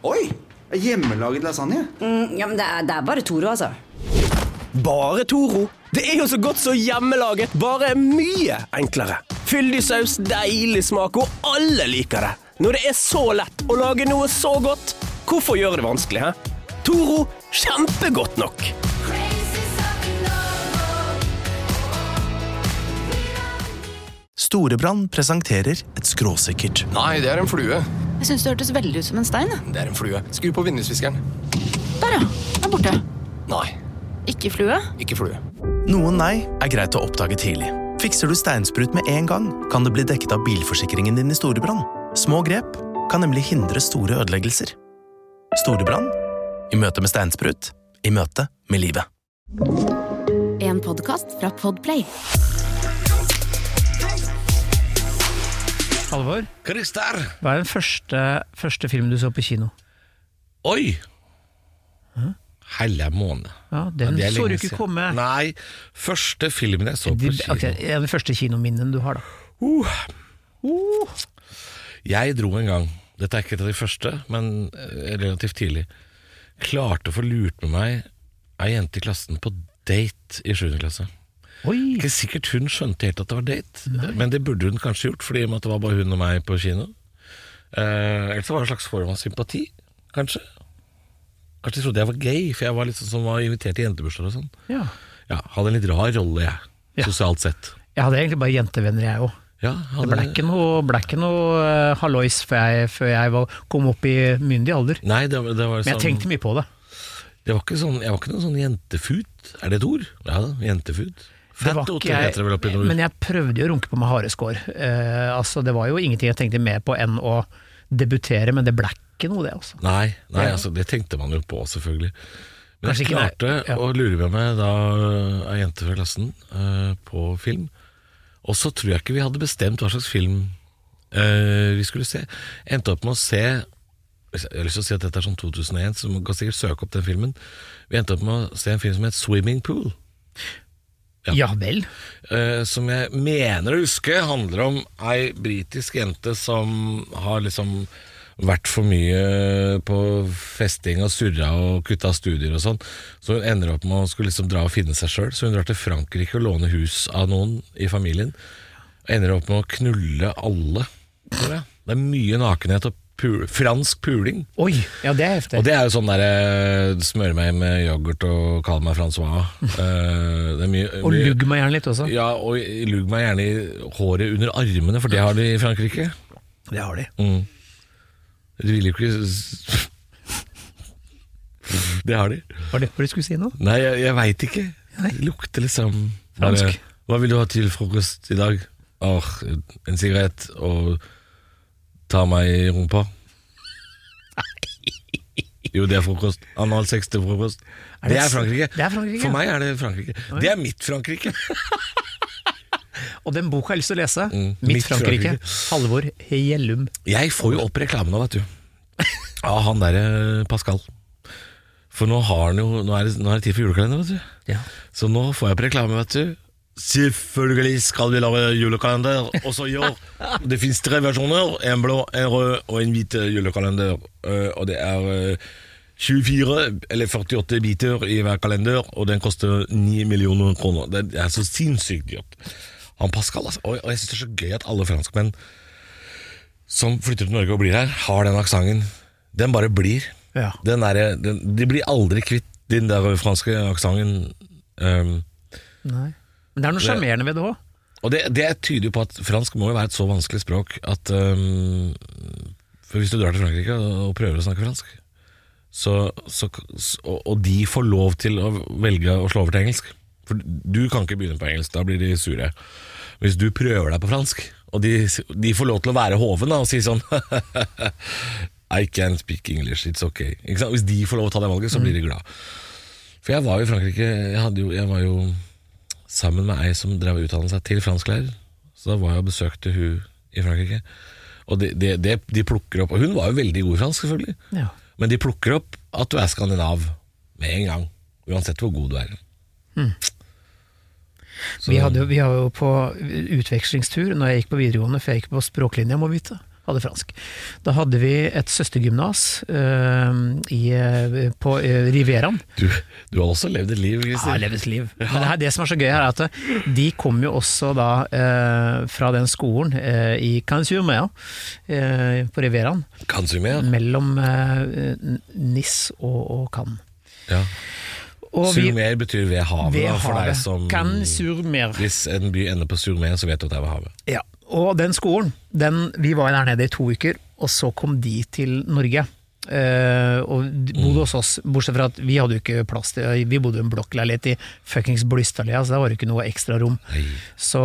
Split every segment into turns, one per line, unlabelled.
Oi, hjemmelaget lasagne.
Ja, men det er bare Toro, altså.
Bare Toro? Det er jo så godt så hjemmelaget, bare mye enklere. Fyldig saus, deilig smak, og alle liker det. Når det er så lett å lage noe så godt, hvorfor gjøre det vanskelig, hæ? Toro, kjempegodt nok.
Storebrand presenterer et skråsikkert.
Nei, det er en flue.
Jeg synes det hørtes veldig ut som en stein.
Det er en flue. Skru på vindusviskeren.
Der ja, den er borte.
Nei,
Ikke flue?
ikke flue.
Noen nei er greit å oppdage tidlig. Fikser du steinsprut med en gang, kan det bli dekket av bilforsikringen din i Storebrand. Små grep kan nemlig hindre store ødeleggelser. Storebrand, i møte med steinsprut, i møte med livet.
En podcast fra Podplay.
Halvor,
Christer!
hva er den første film du så på kino?
Oi! Helle måned.
Ja, den
det er
så du
lenge
ikke
siden.
komme.
Nei, første filmen jeg så på kino.
Ok, en av de første kinominnen du har da.
Jeg dro en gang, dette er ikke et av de første, men relativt tidlig, klarte å få lurt med meg en jente i klassen på date i 7. klasse.
Oi,
Ikke sikkert hun skjønte helt at det var date, men det burde hun kanskje gjort, fordi det var bare hun og meg på kino. Ellers var det en slags form av sympati, kanskje. Kanskje de trodde jeg var gay, for jeg var litt sånn som var invitert til jentebursdager og sånn.
ja.
Ja, hadde en litt rar rolle, jeg,
Ja.
sosialt sett.
Jeg hadde egentlig bare jentevenner jeg også.
Ja,
Det ble ikke noe hallois før jeg kom opp i myndig alder.
Nei, det var
Men jeg
sånn,
tenkte mye på det.
det var ikke sånn, jeg var ikke noen sånn jentefut. Er det et ord? Ja da, jentefut.
Det var
Fett
ikke
heter det vel oppi nord.
men jeg prøvde jo å runke på med hareskår. Altså, det var jo ingenting jeg tenkte mer på enn å debutere, men det ble ikke noe det, altså.
Nei, altså, det tenkte man jo på, selvfølgelig. Men
Kanskje
jeg
ikke
klarte
det, ja.
å lure med meg da en jente fra klassen på film. Og så tror jeg ikke vi hadde bestemt hva slags film vi skulle se. Endte opp med å se, jeg har lyst til å si at dette er sånn 2001, så man kan sikkert søke opp den filmen. Vi endte opp med å se en film som het Swimming Pool.
Ja vel.
Som jeg mener å huske handler om ei britisk jente som har liksom vært for mye på festing og surra og kutta studier og sånn, så hun ender opp med å skulle liksom dra og finne seg selv. Så hun drar til Frankrike og låner hus av noen i familien, og ender opp med å knulle alle, tror jeg. Det er mye nakenhet og fransk puling.
Oi, ja det er heftig.
Og det er jo sånn der smøre meg med yoghurt og kalle meg François. Det er mye,
Og lugg meg gjerne litt også.
ja, og lugg meg gjerne i håret under armene, for det har de i Frankrike.
Det har de.
Du vil jo ikke Det har de.
Var det hva du skulle si nå?
Nei, jeg vet ikke.
Nei.
Det lukter liksom
Fransk.
Hva vil du ha til frokost i dag? En sigarett og ta meg i rumpa. Jo, det er frokost. Analsex til frokost. Det er Frankrike.
Det er Frankrike.
For meg er det Frankrike. Det er mitt Frankrike.
Og den boka har jeg lyst til å lese.
Mitt
Mitt Frankrike. Halvor Gjellum.
Jeg får jo opp reklame nå, vet du. Av han der Pascal. For nå har han jo, nå er det tid for julekalender, vet du.
Ja.
Så nå får jeg på reklame, vet du. Selvfølgelig skal vi lage julekalender også i år. Det finnes 3 versjoner, en blå, en rød og en hvit julekalender. Og det er 24 eller 48 biter i hver kalender, og den koster 9 millioner kroner. Det er så sinnssykt dyrt. Han Pascal, altså. Og jeg synes det er så gøy at alle franskmenn som flytter til Norge og blir her, har den aksangen. Den bare blir.
Ja.
De blir aldri kvitt den der franske aksangen.
Nei. Men det er noe charmerende ved det også.
Og det tyder jo på at fransk må jo være et så vanskelig språk at for hvis du drar til Frankrike og prøver å snakke fransk, og de får lov til å velge å slå over til engelsk, for du kan ikke begynne på engelsk, da blir de sure. Hvis du prøver deg på fransk, og de får lov til å være hoven da, og si sånn I can't speak English, it's okay. Ikke sant? Hvis de får lov til å ta det valget, så blir de glad. For jeg var jo i Frankrike, jeg var jo sammen med ei som drev utdannet seg til fransklærer. Så da var jeg og besøkte hun i Frankrike. Og de plukker opp, og hun var jo veldig god i fransk selvfølgelig,
Ja.
men de plukker opp at du er skandinav med en gang, uansett hvor god du er.
Vi var jo på utvekslingstur når jeg gikk på videregående, for jeg gikk på språklinja, må vite. hadde fransk. Da hadde vi et søstergymnas på Rivieraen.
Du har også levd et liv, Christer.
Ja, levd et liv. Men det som er så gøy her er at de kom jo også da fra den skolen i Cannes-sur-Mer på Rivieraen.
Cannes-sur-Mer?
Mellom Nice og Cannes.
Ja. Sur-Mer betyr ved havet,
ved
da, for
havet.
deg som
Cannes-sur-Mer.
Hvis en by ender på Sur-Mer, så vet du at det er ved havet.
Ja, og den skolen, vi var der nede i 2 uker, og så kom de til Norge. Og bodde hos oss, bortsett fra at vi hadde jo ikke plass til, vi bodde i en blokkleilighet i fuckings Blystadlia, så det var jo ikke noe ekstra rom. Så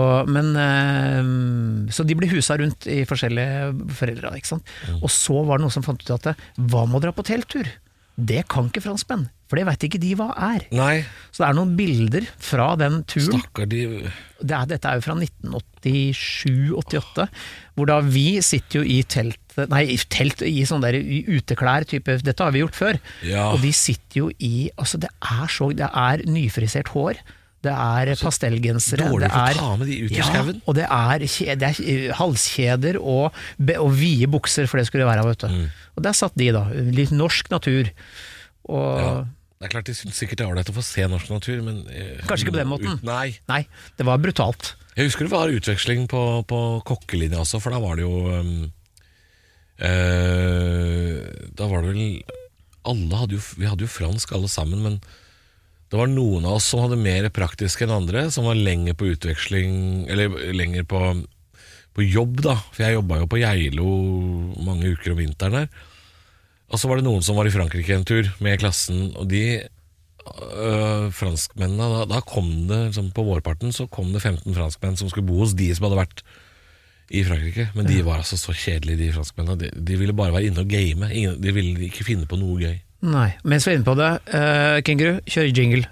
de ble husa rundt i forskjellige foreldre, ikke sant? Og så var det noen som fant ut at hva må dra på telttur? Det kan ikke franskmenn, for det vet ikke de hva er.
Nei.
Så det er noen bilder fra den turen.
Stakkar de...
Dette er jo fra 1987-88, hvor da vi sitter jo i telt i sånn der uteklær type, dette har vi gjort før, og de sitter jo i, altså det er nyfrisert hår, det er pastellgensere,
dårlig for å ta med de ut i skauen.
Og det er halskjeder og vide bukser, for det skulle det være, vet du. Og der satt de da, litt norsk natur. Og
det er klart de synes sikkert det er ålreit å få se norsk natur, men
kanskje ikke på den måten.
Nei,
det var brutalt.
Jeg husker det var utveksling på kokkelinja også, for da var det jo da var det vel vi hadde jo fransk alle sammen, men det var noen av oss som hadde mer praktisk enn andre, som var lenger på utveksling, eller lenger på jobb da, for jeg jobbet jo på Geilo mange uker om vinteren der. Og så var det noen som var i Frankrike en tur med klassen, og de franskmennene, da kom det, på vårparten så kom det 15 franskmenn som skulle bo hos de som hadde vært i Frankrike, men de var altså så kjedelige, de franskmennene. De ville bare være inne og game, de ville ikke finne på noe gøy.
Nei, mens vi er inne på det, Kenguru, kjør jingle.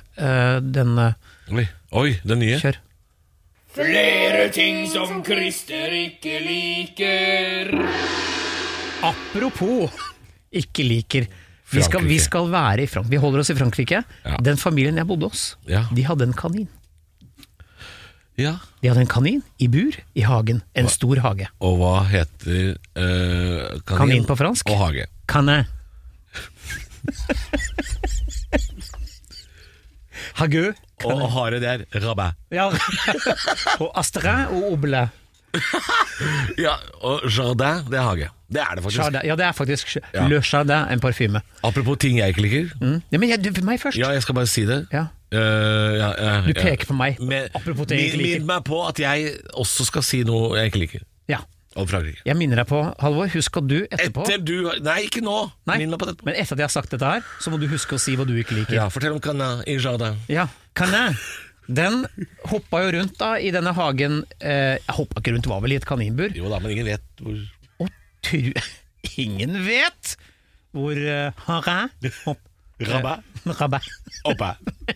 Oi, den nye.
Kjør.
Flere ting som Christer ikke liker.
Apropos ikke liker. Vi skal være i Frankrike. Vi holder oss i Frankrike. Den familien jeg bodde hos, de hadde en kanin.
Ja.
De hadde en kanin i bur i hagen. En stor hage.
Og hva heter
kanin på fransk?
Og hage.
Canin. Hagø.
Og hare der, rabat.
Ja. Og astrin og oble.
Ja, og jardin, det er hage. Det er det faktisk.
Jardin, ja, det er faktisk Le Jardin, en parfyme.
Apropos ting jeg ikke liker.
Ja, men meg først.
Ja, jeg skal bare si det.
Ja. Du peker på meg. Apropos ting jeg ikke liker.
Minn meg på at jeg også skal si noe jeg ikke liker.
Ja.
Om Frankrike.
Jeg minner deg på, Halvor, husk at du etterpå
Nei, ikke nå. Minn meg på dette.
Men etter at jeg har sagt dette her, så må du huske å si hva du ikke liker.
Ja, fortell om Canin i Jardin.
Ja, Canin. Den hoppa jo rundt da i denne hagen. Jeg hoppa ikke rundt, det var vel i et kaninbur.
Jo da, men ingen vet hvor.
Ingen vet hvor Rabat
Oppe.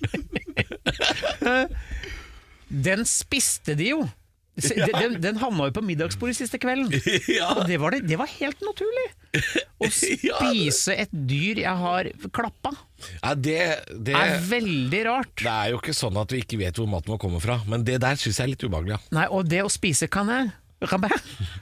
Den spiste de jo. Den havna jo på middagsbordet siste kvelden. Og det var helt naturlig. Å spise et dyr jeg har klappa.
Ja, det
er veldig rart.
Det er jo ikke sånn at vi ikke vet hvor maten må komme fra, men det der synes jeg er litt ubehagelig.
Nei, og det å spise Canin Rabat,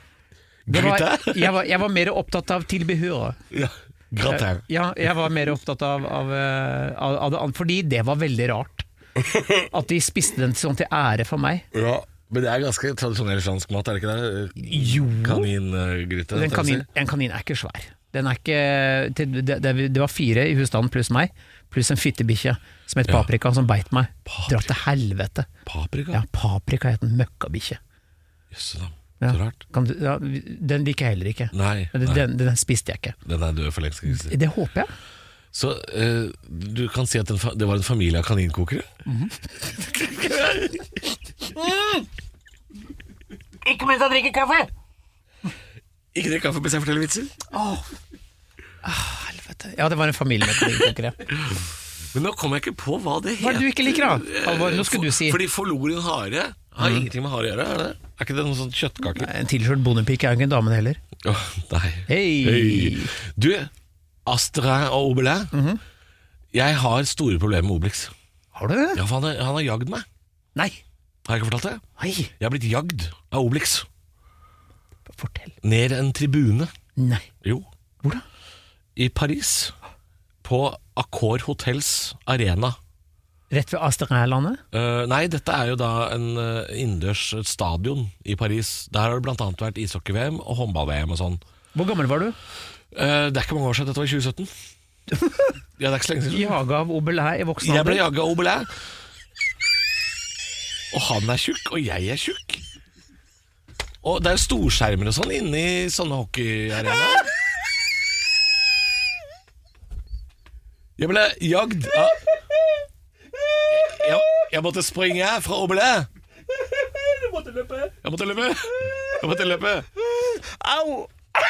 jeg var mer opptatt av tilbehøret.
Ja, gratin.
Ja, jeg var mer opptatt av det, fordi det var veldig rart. At de spiste den sånn til ære for meg.
Ja, men det er ganske tradisjonell fransk mat, er det ikke det?
Jo.
Kaningryte.
En kanin er ikke svær. Den er ikke, det var 4 i husstanden pluss meg, pluss en fittebikkje som het Paprika, som beit meg. Dra til helvete.
Paprika?
Ja, Paprika het en møkkabikkje.
Jøssedam.
Ja.
Så rart.
Den liker jeg heller ikke.
Nei.
Den spiste jeg ikke.
Den er død for lengst.
Det håper jeg.
Så du kan si at det var en familie av kaninkokere?
Ikke mens jeg drikker kaffe!
Ikke drikk kaffe mens jeg forteller vitser?
Helvete. Ja, det var en familie med kaninkokere.
Men nå kommer jeg ikke på hva det heter.
Hva er det du ikke liker da? Alvor, nå skulle du si.
Fordi forloren hare har ingenting med hare å gjøre, er det? Er ikke det noen sånn kjøttkake?
En tilskjørt bondepike er jo ikke en dame heller.
Nei.
Hei!
Du, Astrid og Obelin, jeg har store problemer med Obelix.
Har du det?
Ja, for han har jagd meg.
Nei.
Har jeg ikke fortalt det?
Nei.
Jeg har blitt jagd av Obelix.
Fortell.
Ned en tribune.
Nei.
Jo.
Hvor da?
I Paris. På Accor Hotels Arena.
Rett ved Asterlandet?
Nei, dette jo da en innendørs stadion i Paris. Der har det blant annet vært ishockey-VM og håndball-VM og sånn.
Hvor gammel var du?
Det ikke mange år siden, dette var i 2017. Ja, det ikke så lenge siden.
Jaget av Obelin i voksen alder?
Jeg ble jaget av Obelin. Og han tjukk, og jeg tjukk. Og det jo storskjermer og sånn inne i sånne hockeyarenaer. Jeg ble jagd av jeg måtte springe fra Obelin.
Du måtte løpe.
Jeg måtte løpe. Au!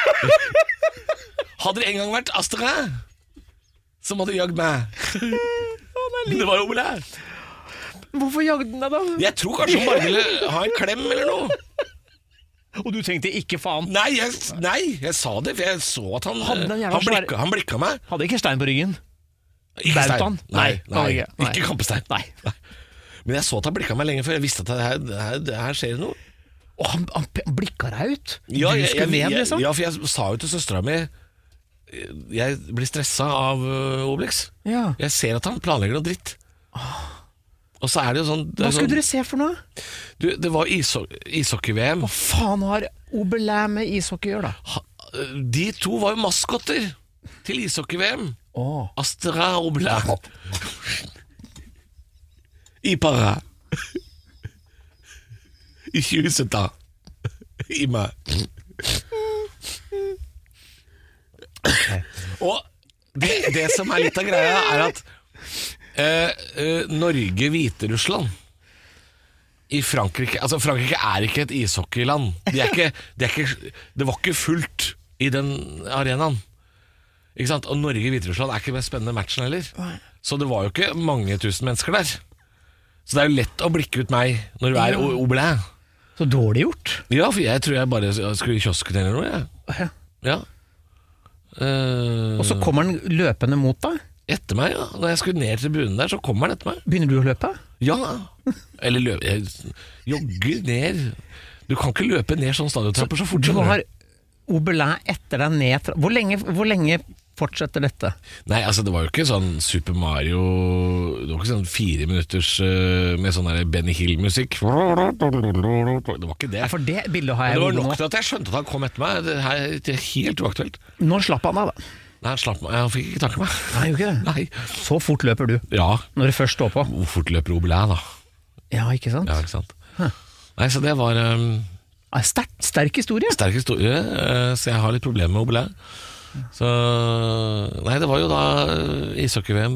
Hadde det en gang vært Astrid, så måtte jagd meg. Men det var Obelin.
Hvorfor jagde den deg da?
Jeg tror kanskje hun bare ville ha en klem eller noe.
Og du tenkte ikke faen?
Nei, jeg sa det, for jeg så at han blikka meg.
Hadde ikke stein på ryggen?
Ikke stein. Nei. Ikke kampestein.
Nei.
Men jeg så at han blikka meg lenge, for jeg visste at det her skjer noe.
Og han blikka deg ut?
Ja,
du skulle ned, liksom?
Ja, for jeg sa jo til søstera mi jeg blir stressa av Obelix.
Ja.
Jeg ser at han planlegger noe dritt. Og så det jo sånn
Hva skulle dere se for noe?
Det var ishockey-VM.
Hva faen har Obelin med ishockey å gjøre da?
De to var jo maskotter til ishockey-VM. Astra Obelin I Para I 2017 I meg Og det som litt av greia at Norge, Hviterussland I Frankrike. Altså Frankrike ikke et ishockeyland. Det var ikke fullt I den arenaen. Ikke sant? Og Norge, Hviterussland ikke den spennende matchen heller. Så det var jo ikke mange tusen mennesker der. Så det jo lett å blikke ut meg når du Obelin.
Så dårlig gjort.
Ja, for jeg tror jeg bare skulle I kiosken eller noe. Ja.
Og så kommer han løpende mot deg?
Etter meg, ja. Når jeg skulle ned til bunnen der, så kommer han etter meg.
Begynner du å løpe?
Ja. Eller løpe. Jeg jogger ned. Du kan ikke løpe ned sånn stadiontrapper så fort.
Du har Obelin etter deg ned. Hvor lenge fortsetter dette?
Nei, altså det var jo ikke sånn Super Mario. Det var ikke sånn 4 minutters med sånn der Benny Hill-musikk. Det var ikke det.
Ja, for det bildet har jeg.
Det var nok til at jeg skjønte at han kom etter meg. Det helt uaktuelt.
Når slapp han av da?
Nei, han slapp meg. Han fikk ikke tak I meg.
Nei, jo ikke det.
Nei.
Så fort løper du.
Ja.
Når det først står på.
Hvor fort løper Obelin da?
Ja, ikke sant?
Ja, ikke sant. Nei, så det var
sterk historie.
Sterk historie, så jeg har litt problemer med Obelin. Så nei, det var jo da ishockey-VM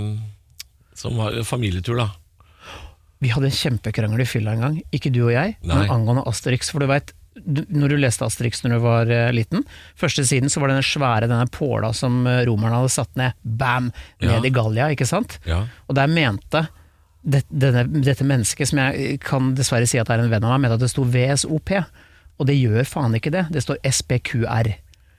som var familietur da.
Vi hadde en kjempekrangel I fylla en gang. Ikke du og jeg, men angående Asterix. For du vet, når du leste Asterix når du var liten, første siden så var det denne påla som romerne hadde satt ned, bam, ned I Gallia, ikke sant?
Ja.
Og der mente dette mennesket, som jeg kan dessverre si at en venn av meg, mente at det stod VSOP, og det gjør faen ikke det. Det står SPQR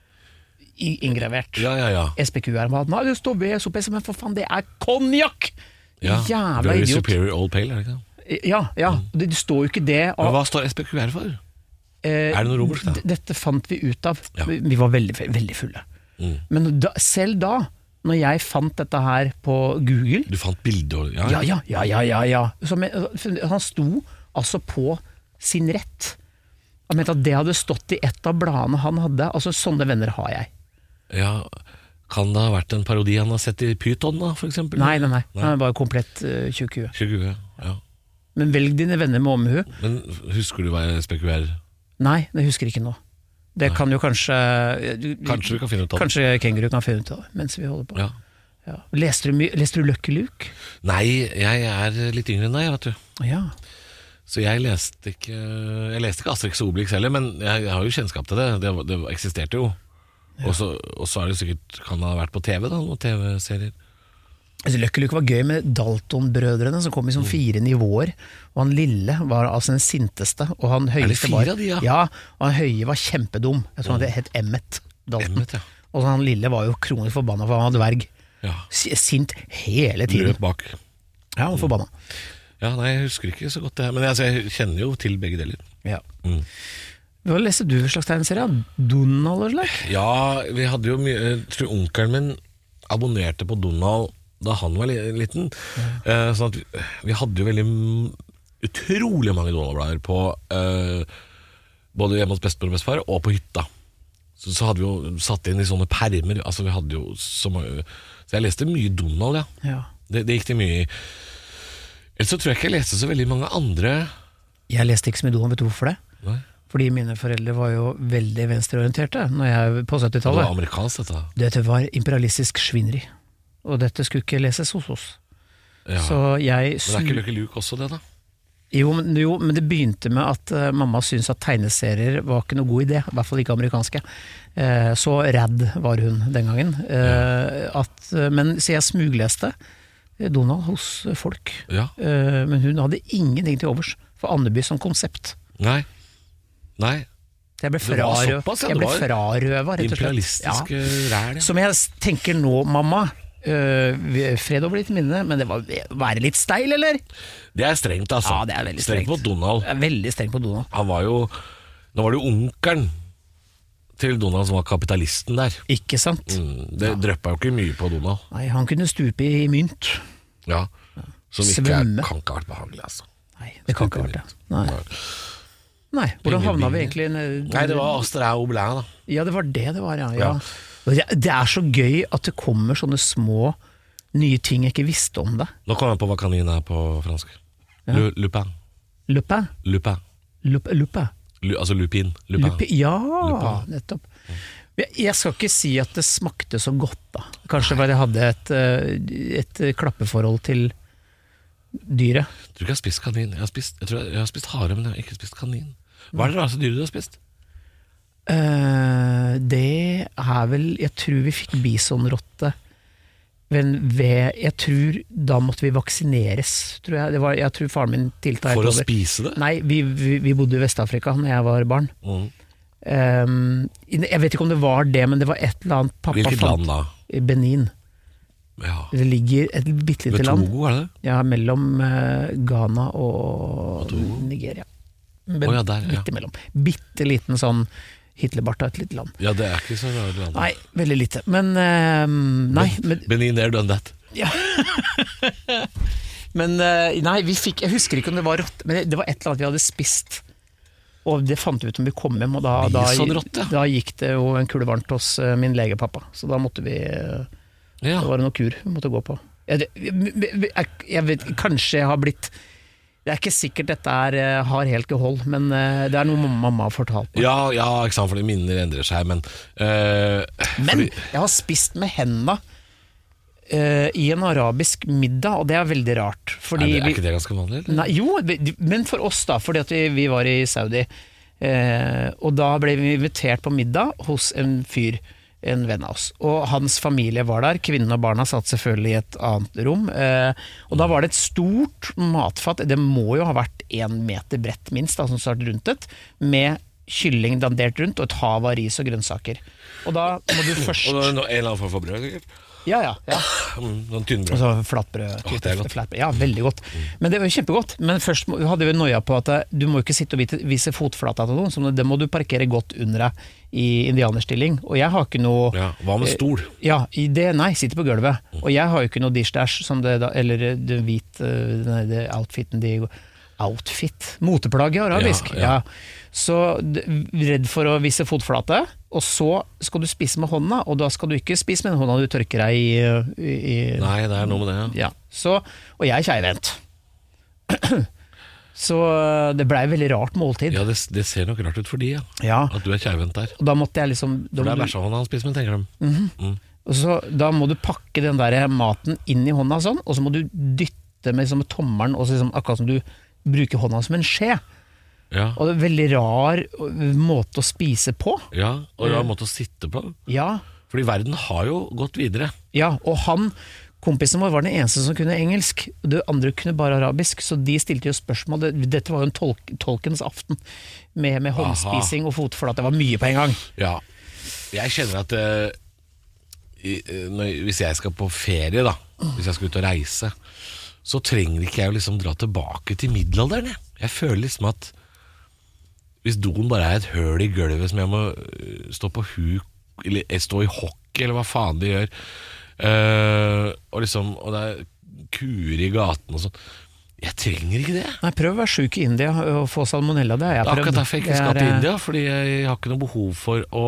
ingravert.
Ja.
SPQR, nei, det står VSOP, men for faen, det konjakk!
Ja,
jævla
Very
idiot.
Superior Old Pale, det ikke?
Ja, det står jo ikke det.
Men hva står SPQR for? Det noe romersk da?
Dette fant vi ut av.
Ja.
Vi var veldig, veldig fulle. Men selv da, når jeg fant dette her på Google.
Du fant bilder?
Ja. Han sto altså på sin rett. Han mente at det hadde stått I et av bladene han hadde. Altså sånne venner har jeg.
Ja, kan det ha vært en parodi han har sett I Python da, for eksempel?
Nei. Han var komplett tjukk hue.
Ja.
Men velg dine venner med omhu.
Men husker du hva SPQR?
Nei, det husker ikke nå. Det kan jo kanskje
Kanskje vi kan finne ut av det.
Kanskje Kenguru kan finne ut av det mens vi holder på.
Ja.
Leste du Lucky Luke?
Nei, jeg litt yngre enn deg, vet du.
Ja.
Så jeg leste ikke Asterix og Obelix heller, men jeg har jo kjennskap til det. Det eksisterte jo. Og så det sikkert, kan det ha vært på TV da, noen TV-serier.
Altså, Lucky Luke var gøy med Dalton-brødrene som kom I sånn 4 nivåer, og han lille var altså den sinteste, og han høyeste var og han høye var kjempedum. Jeg tror han het Emmet Dalton.
Emmet, ja.
Og så han lille var jo kronisk forbanna for han hadde dverg.
Ja.
Sint hele tiden.
Løp bak.
Ja, han forbanna.
Ja, nei, jeg husker ikke så godt det her, men jeg kjenner jo til begge deler.
Ja. Hva leste du for slags tegneserie? Donald og slag?
Ja, vi hadde jo mye. Jeg tror onkelen min abonnerte på Donald da han var liten. Sånn at vi hadde jo veldig utrolig mange Donald-blader på både hjemme hos bestemor og bestefar og på hytta. Så hadde vi jo satt inn i sånne permer. Altså vi hadde jo så jeg leste mye Donald,
ja.
Det gikk det mye i. Ellers så tror jeg ikke jeg leste så veldig mange andre.
Jeg leste ikke så mye Donald, vet du hvorfor det?
Nei.
Fordi mine foreldre var jo veldig venstreorienterte når jeg på 70-tallet.
Det var amerikansk dette.
Dette var imperialistisk svineri. Og dette skulle ikke leses hos oss.
Ja.
Så jeg
men det ikke Lucky Luke også det da?
Jo, men det begynte med at mamma syntes at tegneserier var ikke noe god idé, i hvert fall ikke amerikanske. Så redd var hun den gangen. Så jeg smugleste Donald hos folk.
Ja.
Men hun hadde ingenting til overs for Andeby som konsept.
Nei.
Jeg ble frarøvet, rett og slett.
Imperialistiske ræl.
Som jeg tenker nå, mamma, fred over ditt minne, men det var være litt steil, eller?
Det er strengt, altså.
Ja, det er veldig strengt.
Strengt på Donald.
Jeg er veldig strengt på Donald.
Han var jo, nå var det jo onkelen til Donald som var kapitalisten der.
Ikke sant?
Det drøppa jo ikke mye på Donald.
Nei, han kunne stupe i mynt.
Ja, som ikke kan ikke ha vært behagelig, altså.
Nei, det kan ikke ha vært det. Nei, hvordan havna vi egentlig?
Nei, det var Astra Oblæ da.
Ja, det var det var, ja. Det er så gøy at det kommer sånne små nye ting jeg ikke visste om det.
Nå kommer jeg på hva kanin er på fransk. Lupin.
Lupin? Lupin.
Altså lupin.
Ja, nettopp. Jeg skal ikke si at det smakte så godt da. Kanskje bare jeg hadde et klappeforhold til dyret.
Jeg tror ikke jeg har spist kanin. Jeg har spist hare, men jeg har ikke spist kanin. Hva er det rareste dyret du har spist?
Det er vel, jeg tror vi fikk bisonrotte, men jeg tror da måtte vi vaksineres, tror jeg. Jeg tror faren min tilta helt
over.
For å spise det? Nei, vi bodde i Vest-Afrika når jeg var barn. Jeg vet ikke om det var det, men det var et eller annet pappa
Hvilket land da?
Benin.
Ja.
Det ligger et bittelite land.
Togo, er det?
Ja, mellom Ghana og Nigeria.
Ja, der, ja.
Bittemellom. Bitteliten sånn Hitlerbart av et lite land.
Ja, det er ikke så rart land.
Nei, veldig lite. Men nei.
Benin there, done that.
Ja. Men nei, jeg husker ikke om det var rått, men det var et eller annet vi hadde spist. Og det fant vi ut om vi kom hjem, og da gikk det jo en kule varmt hos min legepappa. Så da måtte vi det var noe kur vi måtte gå på. Jeg vet, kanskje jeg har blitt. Det er ikke sikkert dette har helt gehold, men det er noe mamma har fortalt meg.
Ja, ikke sant, fordi minner endrer seg, men
jeg har spist med hendene i en arabisk middag, og det er veldig rart. Fordi
er ikke det ganske vanlig? Eller?
Nei, jo, men for oss da, fordi at vi var i Saudi, og da ble vi invitert på middag hos en fyr, en venn av oss, og hans familie var der. Kvinnen og barna satt selvfølgelig i et annet rom, og da var det et stort matfat. Det må jo ha vært 1 meter bredt minst, som satt rundt det, med kylling dandert rundt og et hav av ris og grønnsaker. Og da må du først
og en eller annen form for brød, sikkert?
Ja.
Noen tynnbrød.
Altså flatbrød.
Det er godt.
Ja, veldig godt. Men det var jo kjempegodt. Men først hadde vi noia på at du må ikke sitte og vise fotflata til noen, så det må du parkere godt under deg i indianerstilling. Og jeg har ikke noe...
Ja, hva med stol?
Ja, nei, sitter på gulvet. Og jeg har jo ikke noe dish-dash, eller det hvite, det outfiten moteplagg i arabisk. Ja. Så redd for å vise fotflate, og så skal du spise med hånda, og da skal du ikke spise med hånda du tørker deg i
Nei, det er noe med det,
ja. Og jeg er keivhendt. Så det ble veldig rart måltid.
Ja, det ser nok rart ut for de, at du er keivhendt der.
Og da måtte jeg liksom...
For det er bæsjehånda han spiser med, tenker de.
Og så da må du pakke den der maten inn i hånda sånn, og så må du dytte med tommeren, og så akkurat som du bruker hånda som en skje.
Ja.
Og det er veldig rar måte å spise på.
Ja, og rar måte å sitte på.
Ja.
Fordi verden har jo gått videre.
Ja, og kompisen vår var den eneste som kunne engelsk, og det andre kunne bare arabisk, så de stilte jo spørsmål. Dette var jo en tolkens aften med håndspising og fotflat. Det var mye på en gang.
Ja, jeg kjenner at hvis jeg skal på ferie da, hvis jeg skal ut og reise, så trenger ikke jeg å liksom dra tilbake til middelalderen. Jeg føler liksom at hvis doen bare er et høl i gulvet som jeg må stå på huk eller stå i hockey eller hva faen de gjør, og liksom, og det kuer i gaten og sånn, jeg trenger ikke det.
Nei, prøv å være syk i India og få salmonella, det har jeg prøvd.
Akkurat derfor jeg ikke skal til India, fordi jeg har ikke noe behov for å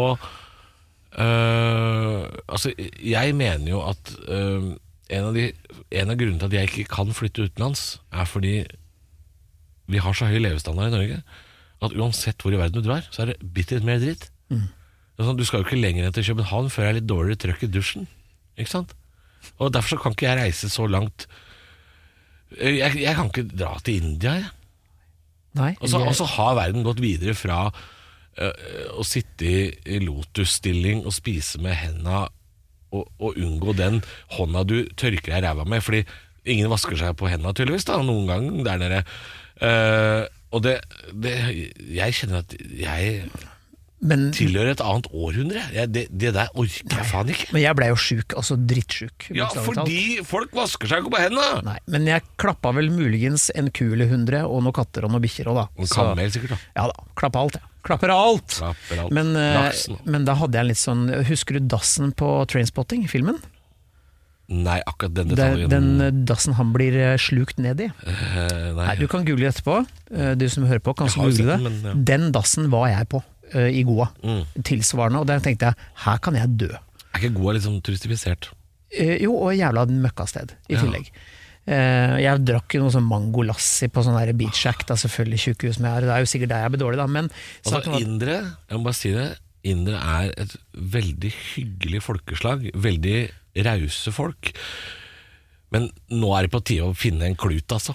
altså, jeg mener jo at en av grunnene til at jeg ikke kan flytte utenlands fordi vi har så høy levestandard i Norge at uansett hvor i verden du drar, så er det bitte litt mer dritt. Du skal jo ikke lenger enn til København før jeg er litt dårligere trøkk i dusjen, ikke sant? Og derfor så kan ikke jeg reise så langt. Jeg kan ikke dra til India, jeg.
Nei.
Og så har verden gått videre fra å sitte i lotusstilling og spise med hendene og unngå den hånda du tørker deg ræva med, fordi ingen vasker seg på hendene tydeligvis da, noen gang der nede. Og jeg kjenner at jeg tilhører et annet århundre. Det der orker jeg faen ikke.
Men jeg ble jo syk, altså drittsjuk.
Ja, fordi folk vasker seg ikke på hendene.
Nei, men jeg klappa vel muligens en ku eller 100 og noen katter og noen bikkjer også da.
Og kamel sikkert da.
Ja da, klappa alt, ja. Klapper alt. Men da hadde jeg litt sånn, husker du dassen på Trainspotting, filmen?
Nei, akkurat den detaljen.
Den dassen han blir slukt ned i. Nei, du kan google etterpå. Du som hører på kan google det. Ja. Den dassen var jeg på i Goa, tilsvarende, og der tenkte jeg, her kan jeg dø.
Er ikke Goa litt sånn turistifisert?
Jo, og jævla møkkasted i tillegg. Jeg drakk jo noe sånn mangolassi på sånn der beach shack, da selvfølgelig tjukkehus med her, det er jo sikkert der jeg blir dårlig da, men
altså, Indre, jeg må bare si det, Indre er et veldig hyggelig folkeslag, veldig rause folk, men nå er det på tide å finne en klut, altså.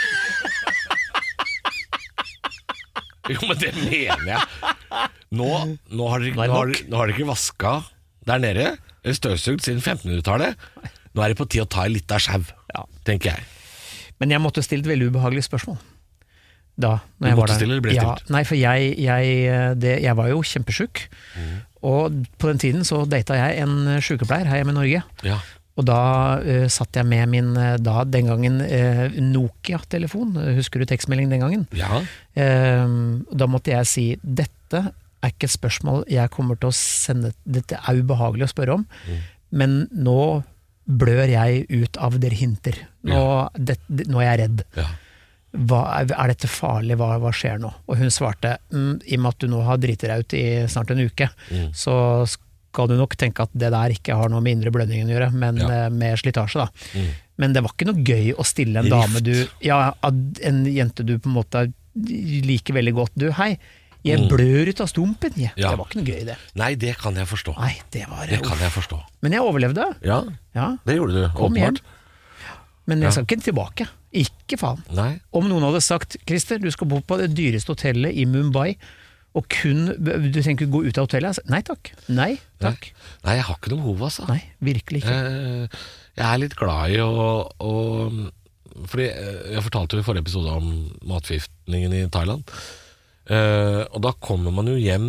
Jo, men det mener jeg. Nå har dere ikke vasket der nede, støvsugd siden 1500-tallet. Nå er det på tide å ta en liten skjev, tenker jeg.
Men jeg måtte stille et veldig ubehagelig spørsmål da, når
du
jeg var
måtte
der.
Stille eller ble stilt?
Ja, nei, for jeg var jo kjempesjuk, og på den tiden så datet jeg en sykepleier her hjemme i Norge.
Ja.
Og da satt jeg med min, den gangen, Nokia-telefon. Husker du tekstmelding den gangen?
Ja.
Da måtte jeg si, dette er ikke et spørsmål jeg kommer til å sende, dette er ubehagelig å spørre om, men nå blør jeg ut av dere hinter. Nå er jeg redd.
Ja.
Er dette farlig? Hva skjer nå? Og hun svarte, i og med at du nå har dritet deg ut i snart en uke, så skal du nok tenke at det der ikke har noe med indre blødningen å gjøre, men med slitasje da. Men det var ikke noe gøy å stille en dame en jente du på en måte liker veldig godt. Du, hei, jeg blør ut av stumpen. Det var ikke noe gøy det.
Nei, det kan jeg forstå.
Nei, det kan
jeg forstå.
Men jeg overlevde.
Ja, det gjorde du, åpenbart. Men
jeg skal ikke tilbake. Ikke faen.
Nei.
Om noen hadde sagt, Christer, du skal bo på det dyreste hotellet i Mumbai, og du tenker gå ut av hotellet? Nei takk. Nei, takk.
Nei, jeg har ikke noe behov, altså.
Nei, virkelig ikke.
Jeg er litt glad i fordi jeg fortalte jo i forrige episode om matforgiftningen i Thailand. Og da kommer man jo hjem,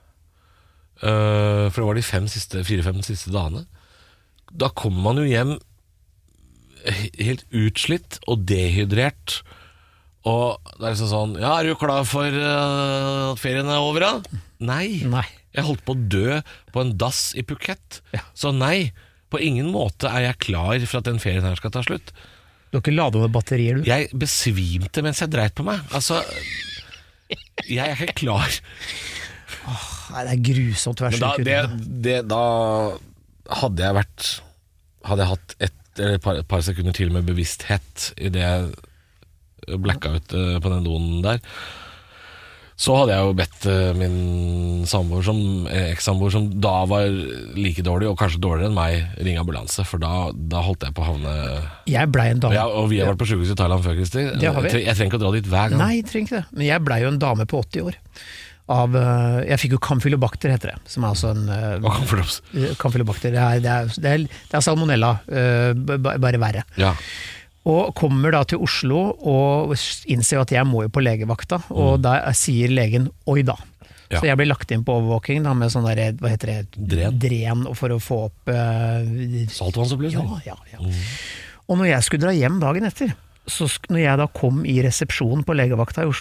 for det var de 4-5 siste dagene. Da kommer man jo hjem helt utslitt og dehydrert. Og det er liksom sånn, ja, er du klar for at ferien er over da? Nei. Jeg holdt på å dø på en dass i Phuket. Så nei, på ingen måte er jeg klar for at den ferien her skal ta slutt.
Du har ikke ladet med batterier, du?
Jeg besvimte mens jeg dreit på meg. Altså, jeg er ikke klar.
Nei, det er grusomt å være syk.
Da hadde jeg hatt et par sekunder til med bevissthet i det jeg blacka ut på den doen der, så hadde jeg jo bedt min eks-samboer som da var like dårlig og kanskje dårligere enn meg, ringe ambulanse, for da holdt jeg på å havne. Jeg ble en dame. Og vi har vært på sykehus i Thailand før, Christer. Jeg trenger ikke å dra dit hver gang.
Nei, jeg trenger ikke det. Men jeg ble jo en dame på 80 år jeg fikk jo Campylobacter, heter det, som er altså en Campylobacter, det er salmonella, bare verre.
Ja.
Og kommer da til Oslo og innser at jeg må jo på legevakta, og da sier legen, oi da. Så jeg ble lagt inn på overvåking da, med sånn der, hva heter det? Dren, for å få opp
saltvannsoppløsning.
Ja. Og når jeg skulle dra hjem dagen etter, så når jeg da kom i resepsjonen på legevakta i Oslo,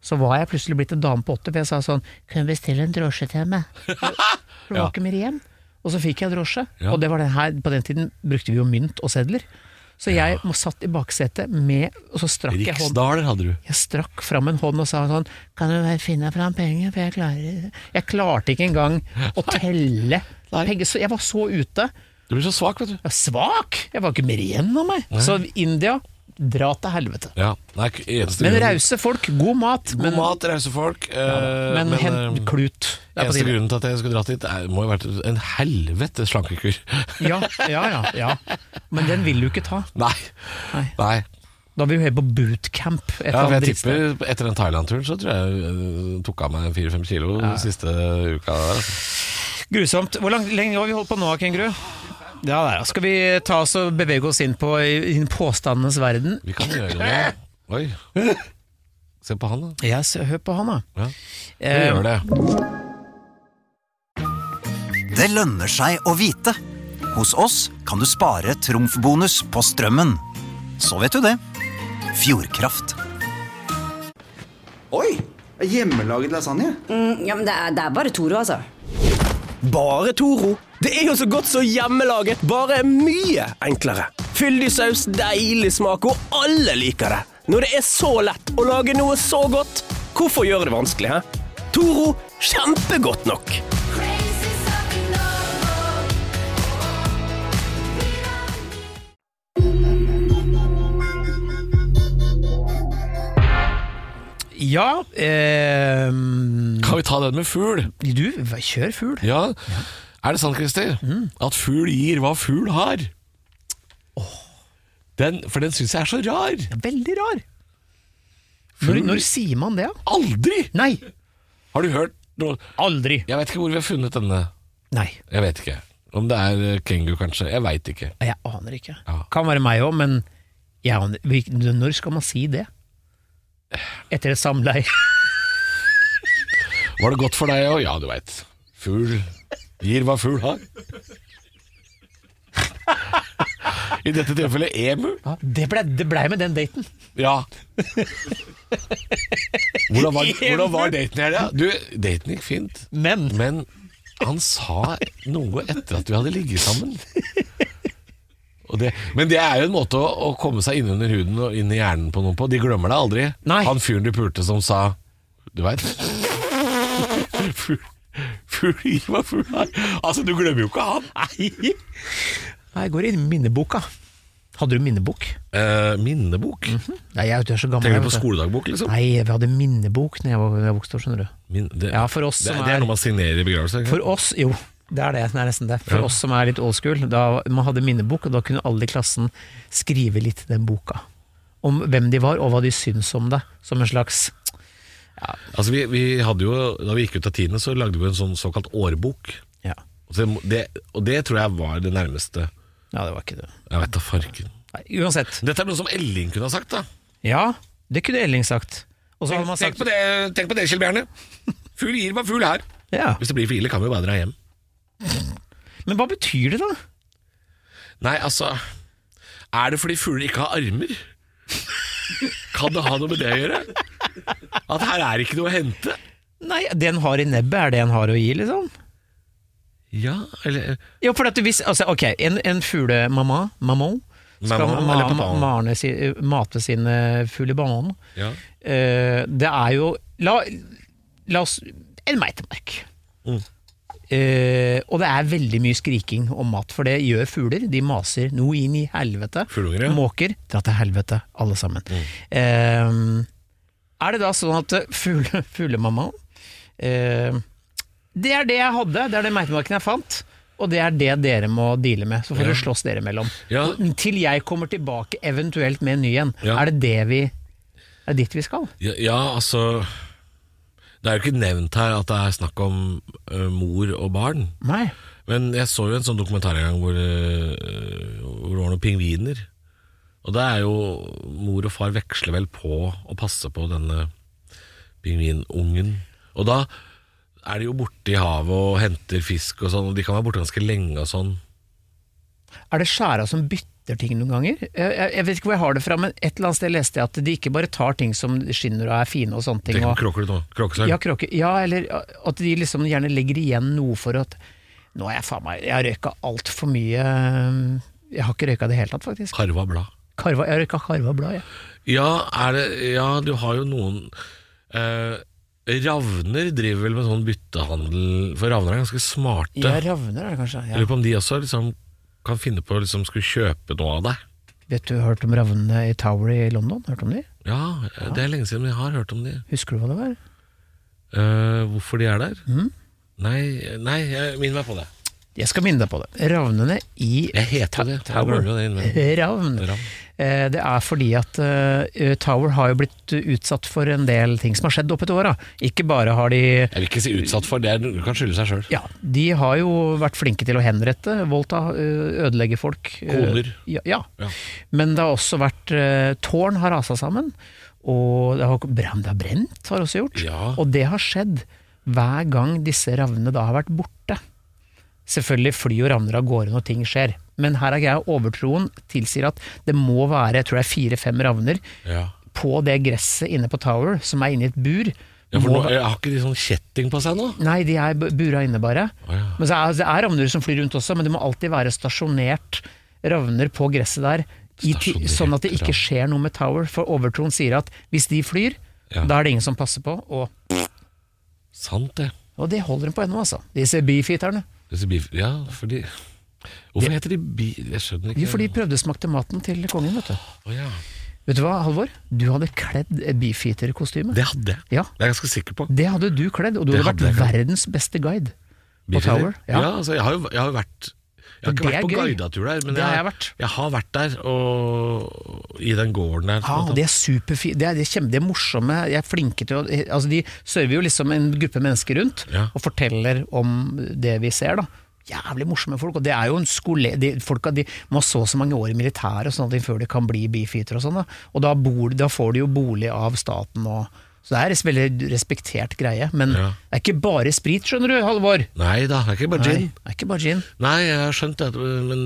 så var jeg plutselig blitt en dame på 80, for jeg sa sånn, kan du bestille en drosje til meg? For det var ikke mer igjen. Og så fikk jeg drosje, og det var den her, på den tiden brukte vi jo mynt og sedler. Så jeg satt i baksetet med, og så strakk jeg hånd.
Riksdaler hadde du.
Jeg strakk fram en hånd og sa sånn, kan du finne fram penger, for jeg klarte ikke engang å telle penger, så jeg var så ute.
Du ble så svak, vet du.
Jeg var svak? Jeg var ikke mer igjen av meg. Så India, dra til helvete.
Ja. Nei,
men rause folk, god mat.
God mat, rause folk.
Men klut.
Eneste grunnen til at jeg skulle dratt dit, må jo ha vært en helvete slankekur.
Ja. Men den vil du ikke ta.
Nei.
Da vil vi høre på bootcamp.
For jeg tipper etter den Thailand-turen så tror jeg tok av meg 4-5 kilo siste uka der.
Grusomt. Hvor lenge har vi holdt på nå, Kenguru? Ja, der. Skal vi ta oss og bevege oss inn på påstandenes verden?
Vi kan gjøre det. Oi. Se på han da.
Ja, hør på han da.
Ja. Vi gjør det.
Det lønner seg å vite. Hos oss kan du spare trumfbonus på strømmen. Så vet du det. Fjordkraft.
Oi, hjemmelaget lasagne.
Ja, men det er bare Toro, altså.
Bare Toro. Det er jo så godt så hjemmelaget, bare mye enklere. Fyldig saus, deilig smak, og alle liker det. Når det er så lett å lage noe så godt, hvorfor gjøre det vanskelig, he? Toro, kjempegodt nok.
Ja,
kan vi ta den med fugl?
Du, kjør fugl.
Ja, er det sant, Christer? At fugl gir hva fugl har? For den synes jeg er så rar.
Ja, veldig rar. Når sier man det?
Aldri!
Nei.
Har du hørt noe?
Aldri.
Jeg vet ikke hvor vi har funnet denne.
Nei.
Jeg vet ikke. Om det er Kengu kanskje, jeg vet ikke.
Jeg aner ikke. Kan være meg også, men når skal man si det? Etter et samleie.
Var det godt for deg også? Ja, du vet. Fugl gir hva fugl har. I dette tilfellet emu.
Ja, det ble med den daten.
Ja. Hvordan var daten her da? Du, daten gikk fint. Men han sa noe etter at vi hadde ligget sammen. Men det er jo en måte å komme seg inn under huden og inn i hjernen på noen på. De glemmer det aldri.
Nei.
Han fyren du pulte som sa, du vet, fugl gir hva fugl har. Altså, du glemmer jo ikke han.
Nei, jeg går inn i minneboka. Hadde du minnebok?
Minnebok?
Nei, jeg er så gammel.
Tenker du på skoledagbok, liksom?
Nei, vi hadde minnebok når jeg vokste opp, skjønner du. Ja, for oss
det er noe man signerer i begravelse.
For oss, jo. Det er nesten det. For oss som er litt old school, da man hadde minnebok, og da kunne alle i klassen skrive litt den boka. Om hvem de var, og hva de syns om det. Som en slags... Ja.
Altså vi hadde jo, da vi gikk ut av tiden, så lagde vi en sånn såkalt årbok.
Ja.
Og det tror jeg var det nærmeste.
Ja, det var ikke det.
Jeg vet da farken.
Nei, uansett.
Dette er noe som Elling kunne ha sagt da.
Ja, det kunne Elling sagt. Og så hadde man sagt...
Tenk på det, Kjell Bjarne. Fugl gir hva fugl har.
Ja.
Hvis det blir for ille, kan vi jo bare dra hjem.
Men hva betyr det da?
Nei, altså, er det fordi fugler ikke har armer? Kan det ha noe med det å gjøre? At her er ikke noe å hente?
Nei, det en har i nebbet er det en har å gi, liksom.
Ja, eller...
Jo, for at du visst, altså, ok, en fuglemamma, skal mate sine fuglebarn.
Ja.
Det er jo, la oss, en meitemark. Og det er veldig mye skriking om mat, for det gjør fugler. De maser noe inn i helvete.
Fugler, ja.
Måker, dra til helvete, alle sammen. Er det da sånn at fuglemamma det er det jeg hadde, det er det meitemarken jeg fant, og det er det dere må deale med. Så får dere slåss dere mellom.
Ja.
Til jeg kommer tilbake eventuelt med en ny en.
Ja.
Er det dit vi skal?
Ja, altså... Det er jo ikke nevnt her at det er snakk om mor og barn.
Nei.
Men jeg så jo en sånn dokumentar en gang hvor det var noen pingviner. Og det er jo mor og far veksler vel på å passe på denne pingvinungen. Og da er de jo borte i havet og henter fisk og sånn, og de kan være borte ganske lenge og sånn.
Er det skjæra som bytter ting noen ganger? Jeg vet ikke hvor jeg har det fra, men et eller annet sted leste jeg at de ikke bare tar ting som skinner og er fine og sånne ting.
Tenk om kråker du nå, kråkesølv.
Ja, eller at de liksom gjerne legger igjen noe for at nå er jeg har røyka alt for mye. Jeg har ikke røyka det helt tatt, faktisk.
Karva blad.
Jeg har røyka karva blad,
Ja, du har jo noen Ravner driver vel med sånn byttehandel, for Ravner ganske smarte.
Ja, Ravner det kanskje. Ja.
Jeg lurer på om de også liksom kan finne på å liksom skulle kjøpe noe av deg.
Vet du, hørt om Ravnene i Tower i London? Hørt om de?
Ja, det lenge siden jeg har hørt om de.
Husker du hva det var?
Hvorfor de der? Nei, jeg minner meg på det.
Jeg skal minne deg på det. Ravnene i
Jeg heter det.
Tower. Ravn. Det fordi at Tower har jo blitt utsatt for en del ting som har skjedd oppe til åra. Ikke bare har de
Jeg vil ikke si utsatt for, det kan skylde seg selv.
Ja, de har jo vært flinke til å henrette, voldta, ødelegge folk.
Koner.
Ja. Men det har også vært tårn har raset sammen, og det har brent har også gjort.
Ja.
Og det har skjedd hver gang disse ravnene da har vært borte. Selvfølgelig fly og ravner av gårde når ting skjer, men her er greia, overtroen tilsier at det må være, jeg tror det er 4-5 ravner på det gresset inne på Tower, som er inne i et bur.
Ja, for nå, har ikke de sånn kjetting på seg nå?
Nei, de er bura inne bare. Men så det er ravner som flyr rundt også, men det må alltid være stasjonert ravner på gresset der, sånn at det ikke skjer noe med Tower, for overtroen sier at hvis de flyr, da er det ingen som passer på, og
sant det.
Og det holder de på ennå, altså. Disse beefeaterne.
Ja, fordi hvorfor heter de jeg skjønner ikke.
Jo, fordi de prøvde å smakte maten til kongen, vet du. Vet du hva, Halvor? Du hadde kledd beefeater-kostyme.
Det hadde jeg.
Ja.
Det er jeg ganske sikker på.
Det hadde du kledd, og du hadde vært verdens beste guide på Tower.
Ja, altså jeg har jo vært Jeg har ikke vært på guidatur der, men jeg har vært der og i den gården der.
Ja, det er superfint. Det er morsomme. Jeg er flinke til å altså de server jo liksom en gruppe mennesker rundt og forteller om det vi ser da. Jævlig morsomme folk, og det er jo en skole folk de må ha så mange år i militæret og sånne ting før de kan bli beefeater og sånn da. Og da får de jo bolig av staten og så det er en veldig respektert greie, men det er ikke bare sprit, skjønner du, Halvor?
Nei da, det er ikke bare gin.
Det er ikke bare gin.
Nei, jeg har skjønt det, men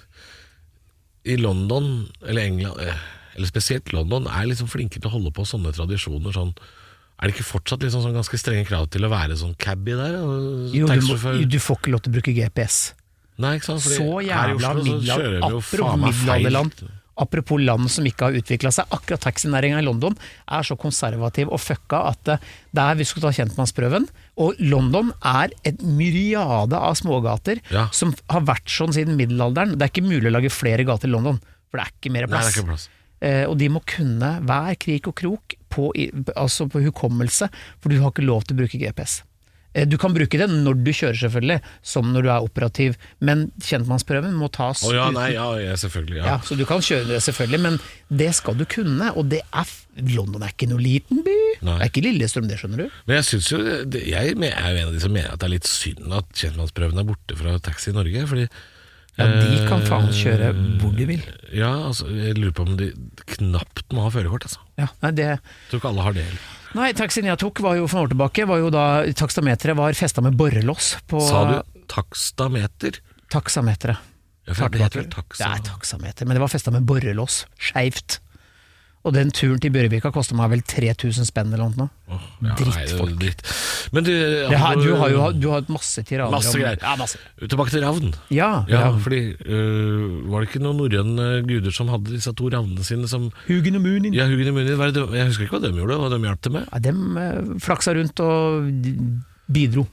i London, eller England, eller spesielt London, er liksom flinke til å holde på sånne tradisjoner. Sånn. Er det ikke fortsatt liksom sånn ganske strenge krav til å være sånn cabbie der?
Jo, du får ikke lov til å bruke GPS.
Nei, ikke sant? Fordi
så jævla middelalderland. Apropos land som ikke har utviklet seg, akkurat taxinæringen i London er så konservativ og fucka at der vi skulle ta kjentmannsprøven, og London er et myriade av smågater som har vært sånn siden middelalderen. Det er ikke mulig å lage flere gater i London, for det er ikke mer plass.
Nei, det er ikke plass.
Og de må kunne hver krik og krok på hukommelse, for du har ikke lov til å bruke GPS. Du kan bruke det når du kjører selvfølgelig, som når du er operativ, men kjentmannsprøven må tas
selvfølgelig.
Ja, så du kan kjøre det selvfølgelig, men det skal du kunne, og London er ikke noe liten by. Det er ikke Lillestrøm, det skjønner du.
Men jeg synes jo, jeg er jo en av de som mener at det er litt synd at kjentmannsprøven er borte fra taxi i Norge, fordi
de kan faen kjøre hvor de vil.
Ja, altså, jeg lurer på om de knapt må ha førerkort, altså.
Ja, nei,
jeg tror ikke alle har det heller.
Nei, taxien jeg tok var jo for noen år tilbake, var jo da takstameteret var festet med borrelås på.
Sa du takstameter?
Taksameteret.
Ja, for det heter taksa.
Det er taksameter, men det var festet med borrelås, skjevt. Og den turen til Bjørvika kostet meg vel 3000 spenn eller noe. Drittfolk.
Men du
har masse tirader.
Masse greier.
Ja, masse.
Tilbake til ravn.
Ja,
fordi var det ikke noen norrøne guder som hadde disse to ravnene sine som
Hugin og Munin.
Ja, Hugin og Munin. Jeg husker ikke hva de gjorde, hva de hjalp til med.
Ja, de flaksa rundt og bidro.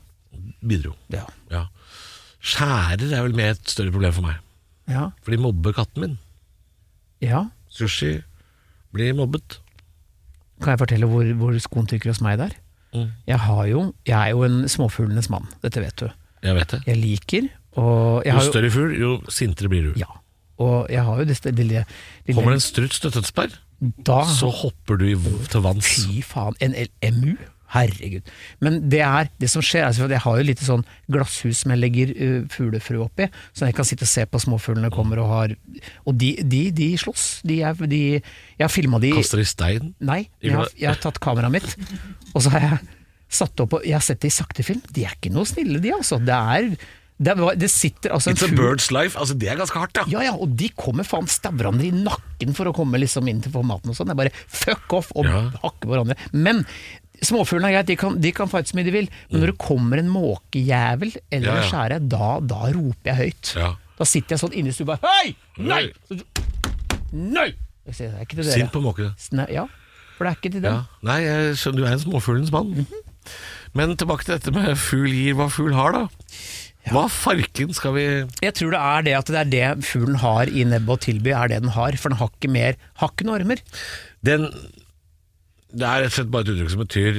Ja.
Skjærer er vel med et større problem for meg.
Ja.
For de mobber katten min.
Ja.
Sushi blir mobbet.
Kan jeg fortelle hvor skoen trykker hos meg der? Jeg er jo en småfuglenes mann, dette vet du.
Jeg vet det.
Jeg liker og
jo større fugl, jo sintere blir du.
Ja, og jeg har jo det lille
kommer det en struts til Tønsberg, så hopper du til vanns.
Fy faen, en emu? Herregud. Men det som skjer, altså, jeg har jo litt sånn glasshus som jeg legger fuglefrø oppi, så jeg kan sitte og se på småfuglene kommer og de slåss. Jeg har filmet de.
Kaster de stein?
Nei, jeg har tatt kameraet mitt, og så har jeg satt opp, og jeg har sett det i saktefilm. De er ikke noe snille, de altså. Det sitter altså en
It's a
fugl.
bird's life, altså det ganske hardt, ja.
Ja, og de kommer faen stabber hverandre i nakken for å komme liksom inn til maten og sånn. Det er bare fuck off og hakke hverandre. Men småfuglene er greit, de kan fight så mye de vil, men når det kommer en måkejævel eller en skjære, da roper jeg høyt.
Ja.
Da sitter jeg sånn inne i stua, hei! Nei! Nei! Jeg sier, det er ikke til dere.
Sint på måkene.
Ja, for det er ikke til dem.
Ja. Nei, jeg skjønner du er en småfuglens mann. Men tilbake til dette med fugl gir hva fugl har da. Hva farken skal vi...
Jeg tror det er det fuglen har i nebbet å tilby, er det den har, for den har ikke noen armer.
Det er rett og slett bare et uttrykk som betyr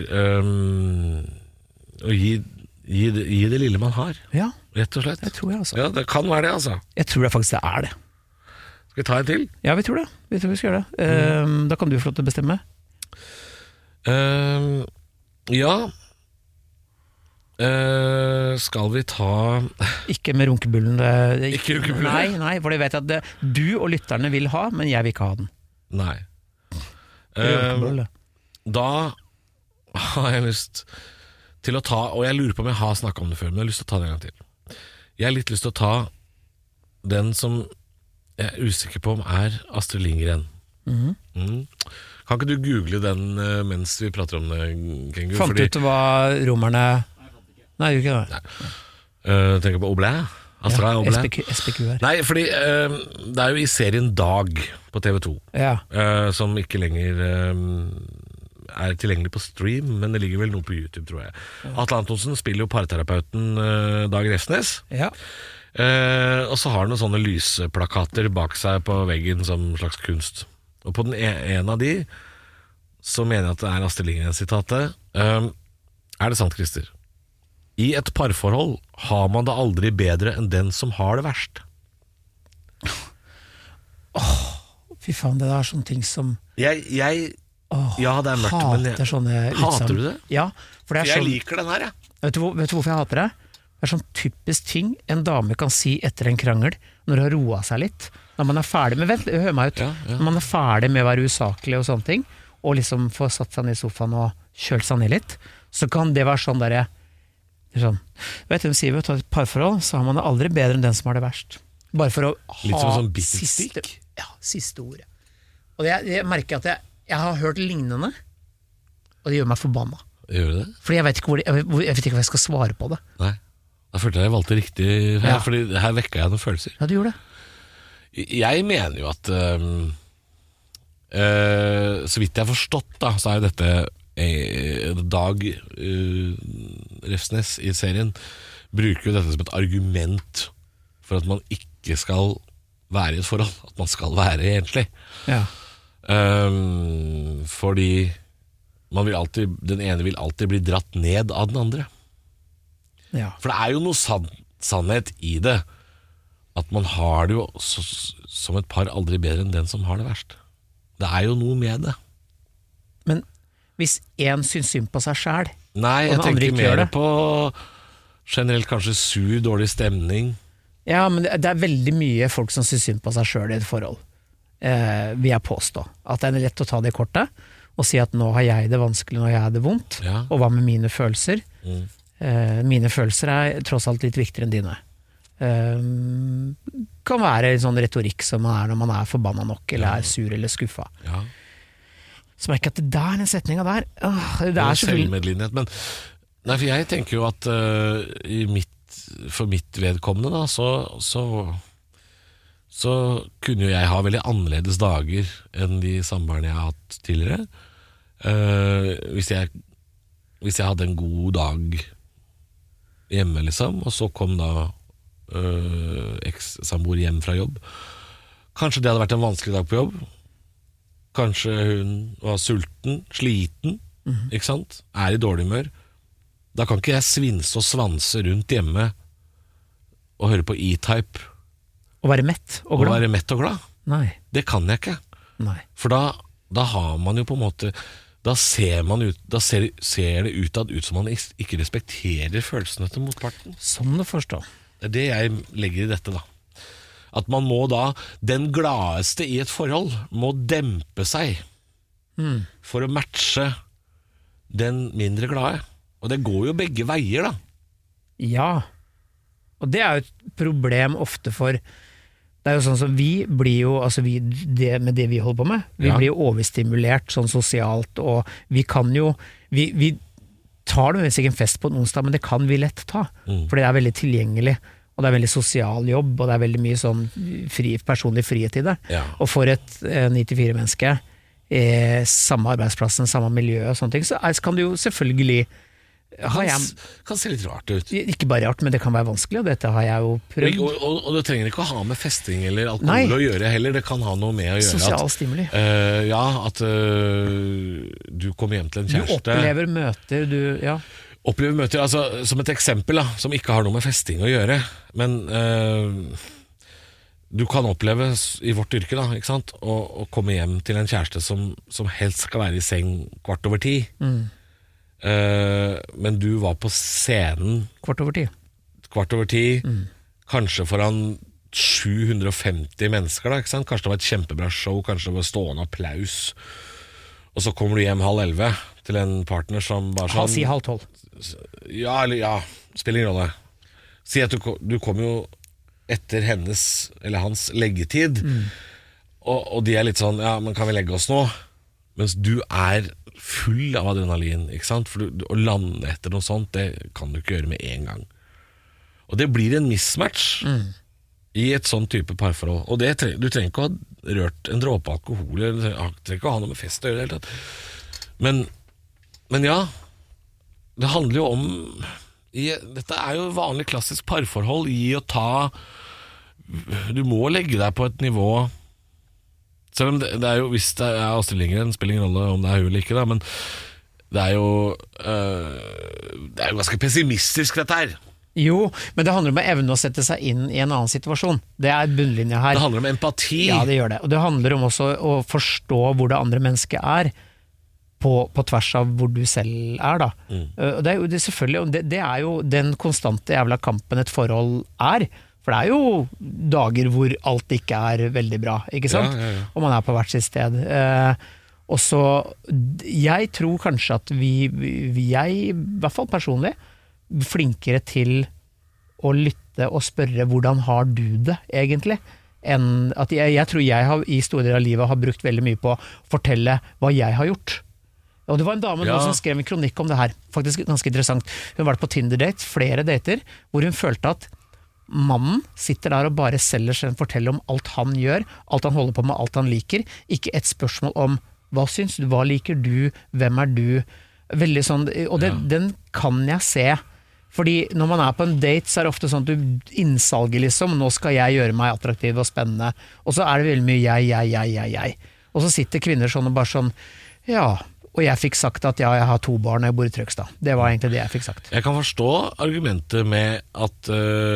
å gi det lille man har.
Ja,
rett og slett.
Det tror jeg altså.
Ja, det kan være det altså.
Jeg tror faktisk det er det.
Skal vi ta en til?
Ja, vi tror det. Vi tror vi skal gjøre det. Da kan du få lov til å bestemme.
Ja. Skal vi ta
Ikke med runkebullen.
Ikke runkebullen?
Nei, for det vet jeg at du og lytterne vil ha, men jeg vil ikke ha den.
Nei. Da har jeg lyst til å ta, og jeg lurer på om jeg har snakket om det før, men jeg har lyst til å ta det en gang til. Jeg har litt lyst til å ta den som jeg er usikker på om er Astrid Lindgren. Kan ikke du google den mens vi prater om det, Kengu?
Fant du ut hva romerne... Nei, gjør ikke det.
Tenker på Oblé? Astrid Oblé?
SPQR.
Nei, fordi det er jo i serien Dag på TV2, som ikke lenger er tilgjengelig på stream, men det ligger vel noe på YouTube, tror jeg. Atle Antonsen spiller jo parterapeuten Dag Refsnes.
Ja.
Og så har han noen sånne lysplakater bak seg på veggen som slags kunst. Og på en av de så mener jeg at det er Astrid Lindgren-sitatet. Er det sant, Christer? I et parforhold har man det aldri bedre enn den som har det verst.
Fy faen, det er sånne ting som
ja, det er mørkt, men hater du det?
Ja, for det er
jeg liker den her, jeg.
Vet du hvorfor jeg hater det? Det er sånn typisk ting en dame kan si etter en krangel, når det har roet seg litt. Når man er ferdig med, hør meg ut, når man er ferdig med å være usaklig og sånne ting, og liksom få satt seg ned i sofaen og kjølt seg ned litt, så kan det være sånn der sånn, vet du, de sier ved å ta et parforhold, så har man det aldri bedre enn den som har det verst. Bare for å ha
litt som sånn
siste ordet. Og jeg merker at jeg har hørt lignende, og det gjør meg forbanna.
Gjør det?
Fordi jeg vet ikke hva jeg skal svare på det.
Nei, da følte jeg valgte riktig her, fordi her vekket jeg noen følelser.
Ja, du gjorde det.
Jeg mener jo at så vidt jeg har forstått da, så er jo dette Dag Refsnes i serien bruker jo dette som et argument for at man ikke skal være i et forhold, at man skal være enslig.
Ja.
Fordi den ene vil alltid bli dratt ned av den andre.
Ja.
For det er jo noe sannhet i det, at man har det jo som et par aldri bedre enn den som har det verst. Det er jo noe med det.
Men hvis en syns synd på seg selv,
nei, jeg tenker mer på generelt kanskje sur, dårlig stemning.
Ja, men det er veldig mye folk som syns synd på seg selv i et forhold, vil jeg påstå. At det er lett å ta det kortet og si at nå har jeg det vanskelig, nå har jeg det vondt, og hva med mine følelser? Mine følelser er tross alt litt viktigere enn dine. Kan være en sånn retorikk som man er når man er forbanna nok eller er sur eller skuffa. Så merker jeg at det der, den setninga der det er
selvmedlidenhet, men nei, for jeg tenker jo at for mitt vedkommende da, så kunne jo jeg ha veldig annerledes dager enn de samboerne jeg har hatt tidligere. Hvis jeg hadde en god dag hjemme liksom, og så kom da eks-samboer hjem fra jobb, kanskje det hadde vært en vanskelig dag på jobb, kanskje hun var sulten, sliten, ikke sant, er i dårlig humør. Da kan ikke jeg svinse og svanse rundt hjemme og høre på E-Type
og være mett og glad.
Nei. Det kan jeg ikke.
Nei.
For da har man jo på en måte, da ser det utad ut som man ikke respekterer følelsene til motparten.
Som du forstår.
Det er det jeg legger i dette da. At man må da, den gladeste i et forhold må dempe seg for å matche den mindre glade. Og det går jo begge veier da.
Ja. Og det jo et problem ofte for det jo sånn som vi blir jo, altså med det vi holder på med, vi blir jo overstimulert sånn sosialt, og vi kan jo, vi tar nødvendigvis ikke en fest på en onsdag, men det kan vi lett ta, for det veldig tilgjengelig, og det veldig sosial jobb, og det veldig mye sånn personlig frihet i det. Og for et 9-4-menneske, samme arbeidsplassen, samme miljø og sånne ting, så kan det jo selvfølgelig
kan se litt rart ut.
Ikke bare rart, men det kan være vanskelig, og dette har jeg jo prøvd.
Og det trenger ikke å ha med festing eller alkohol å gjøre heller, det kan ha noe med å gjøre
sosial stimuli.
At du kommer hjem til en kjæreste.
Du opplever møter,
Opplever møter, altså som et eksempel da, som ikke har noe med festing å gjøre, men du kan oppleve i vårt yrke da, ikke sant, å komme hjem til en kjæreste som helst skal være i seng 9:15. Men du var på scenen 9:15, kanskje foran 750 mennesker da, ikke sant? Kanskje det var et kjempebra show, kanskje det var stående applaus, og så kommer du hjem 10:30 til en partner som bare sånn
Si 11:30.
Spiller ingen rolle. Si at du kommer jo etter hennes eller hans leggetid, og de litt sånn, men kan vi legge oss nå? Mens du full av adrenalin, ikke sant? For å lande etter noe sånt, det kan du ikke gjøre med en gang. Og det blir en mismatch i et sånn type parforhold. Og du trenger ikke å ha rørt en dråpe alkohol, eller du trenger ikke å ha noe med fest å gjøre det hele tatt. Men ja, det handler jo om dette jo vanlig klassisk parforhold, gi og ta. Du må legge deg på et nivå. Selv om det jo, hvis det Astrid Lindgren, spiller ingen rolle om det hun eller ikke da, men det jo ganske pessimistisk dette her.
Jo, men det handler om å evne å sette seg inn i en annen situasjon. Det bunnlinja her.
Det handler om empati.
Ja, det gjør det. Og det handler om også å forstå hvor det andre mennesket på tvers av hvor du selv da. Og det jo det selvfølgelig, det jo den konstante jævla kampen et forhold For det jo dager hvor alt ikke veldig bra, ikke sant? Og man på hvert sitt sted. Og så, jeg tror kanskje at jeg, i hvert fall personlig, flinkere til å lytte og spørre hvordan har du det egentlig, enn at jeg tror jeg i store deler av livet har brukt veldig mye på å fortelle hva jeg har gjort. Og det var en dame nå som skrev en kronikk om det her, faktisk ganske interessant. Hun var på Tinder-date, flere dater, hvor hun følte at mannen sitter der og bare selger seg, forteller om alt han gjør, alt han holder på med, alt han liker, ikke et spørsmål om hva syns du, hva liker du, hvem du, veldig sånn, og den kan jeg se, fordi når man på en date så det ofte sånn at du innsalger liksom, nå skal jeg gjøre meg attraktiv og spennende, og så det veldig mye jeg, og så sitter kvinner sånn og bare sånn, og jeg fikk sagt at jeg har 2 barn og jeg bor i Trøgstad. Det var egentlig det jeg fikk sagt.
Jeg kan forstå argumentet med at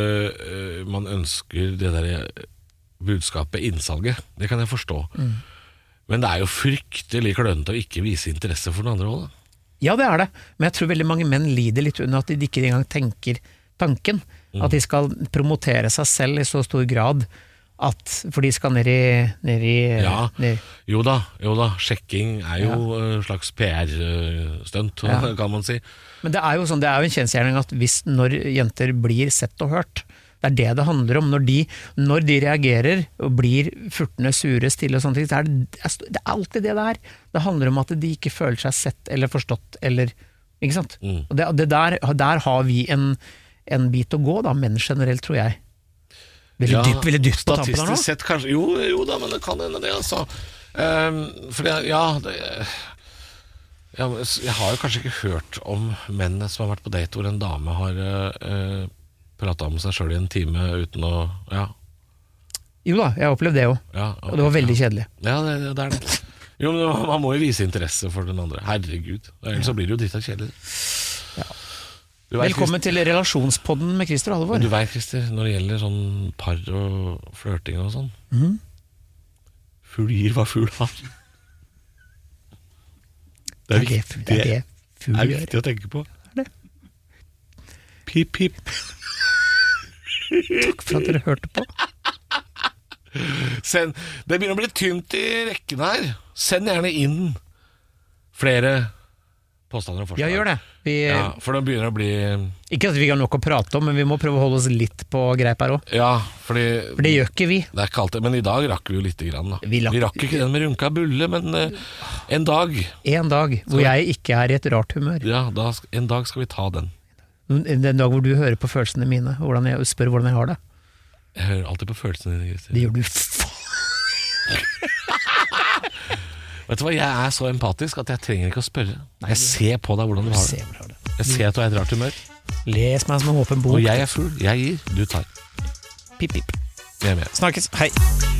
man ønsker det der budskapet innsalget. Det kan jeg forstå. Men det jo fryktelig klønete å ikke vise interesse for den andre også.
Ja, det det. Men jeg tror veldig mange menn lider litt under at de ikke engang tenker tanken. At de skal promotere seg selv i så stor grad for de skal ned i
Jo da, sjekking jo slags PR-stunt, kan man si.
Men det jo sånn, det jo en kjensgjerning at når jenter blir sett og hørt, det det handler om, når de reagerer og blir furtende, sure, stille og sånne ting, det alltid det der. Det handler om at de ikke føler seg sett eller forstått, eller, ikke sant? Og der har vi en bit å gå da, menn generelt, tror jeg. Veldig dypt på tampen her nå?
Sett kanskje, jo da, men det kan hende det altså. For jeg har jo kanskje ikke hørt om menn som har vært på date hvor en dame har pratet om seg selv i en time uten å
Jo da, jeg opplevde det jo, og det var veldig kjedelig.
Ja, det det. Jo, men man må jo vise interesse for den andre. Herregud, ellers så blir det jo dritt av kjedelig.
Velkommen til relasjonspodden med Christer og Halvor.
Du vet, Christer, når det gjelder sånn par og flørting og sånn, fugl gir hva fugl har. Det viktig å tenke på. Pip, pip.
Takk for at dere hørte på.
Det begynner å bli tynt i rekken her. Send gjerne inn flere påstander og forslag.
Ja, gjør det.
For det begynner å bli...
Ikke at vi har nok å prate om, men vi må prøve å holde oss litt på greip her også.
Ja,
For det gjør ikke vi.
Det ikke alltid, men i dag rakk vi jo litt grann da. Vi rakk ikke den med runka bulle, men en dag.
En dag, hvor jeg ikke er i et rart humør.
Ja, en dag skal vi ta den.
Den dag hvor du hører på følelsene mine, og spør hvordan jeg har det.
Jeg hører alltid på følelsene dine, Christer.
Det gjør du
Vet du hva, jeg er så empatisk at jeg trenger ikke å spørre. Jeg ser på deg hvordan du har det. Jeg ser at du er et rart humør.
Les meg som en åpen bok.
Og jeg er full, jeg gir, du tar.
Pip, pip.
Jeg er med.
Snakkes, hei.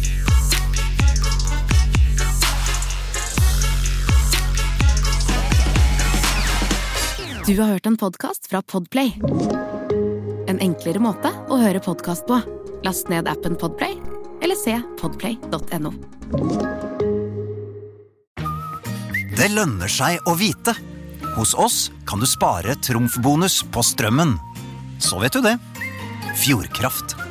Du har hørt en podcast fra Podplay. En enklere måte å høre podcast på. Last ned appen Podplay, eller se podplay.no.
Det lønner seg å vite. Hos oss kan du spare trumfbonus på strømmen. Så vet du det. Fjordkraft.